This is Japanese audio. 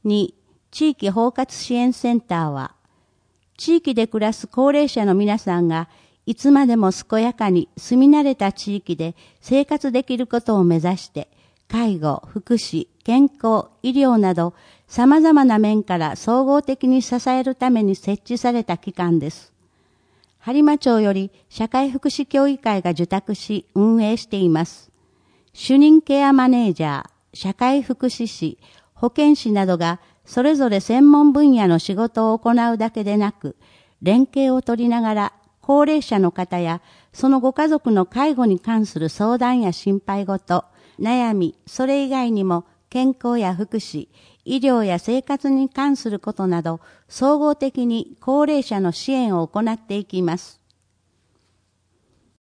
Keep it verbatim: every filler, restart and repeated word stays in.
に、地域包括支援センターは、地域で暮らす高齢者の皆さんが、いつまでも健やかに住み慣れた地域で生活できることを目指して、介護、福祉、健康、医療など様々な面から総合的に支えるために設置された機関です。播磨町より社会福祉協議会が受託し運営しています。主任ケアマネージャー、社会福祉士、保健師などがそれぞれ専門分野の仕事を行うだけでなく、連携を取りながら高齢者の方やそのご家族の介護に関する相談や心配事、悩み、それ以外にも健康や福祉、医療や生活に関することなど総合的に高齢者の支援を行っていきます。